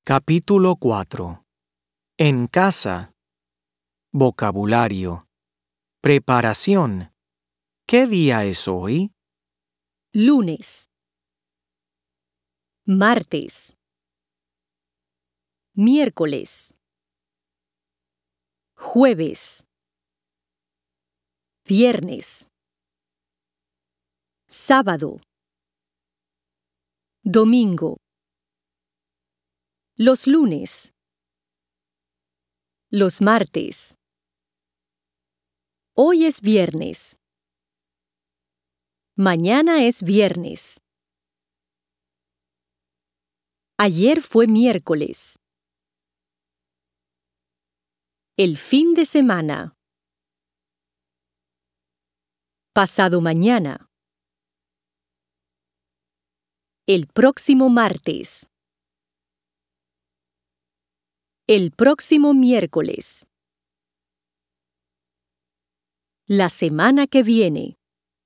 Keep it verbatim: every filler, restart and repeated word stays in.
Capítulo cuatro. En casa. Vocabulario. Preparación. ¿Qué día es hoy? Lunes, martes, miércoles, jueves, viernes, sábado, domingo. Los lunes, los martes. Hoy es viernes. Mañana es viernes. Ayer fue miércoles. El fin de semana. Pasado mañana. El próximo martes. El próximo miércoles. La semana que viene.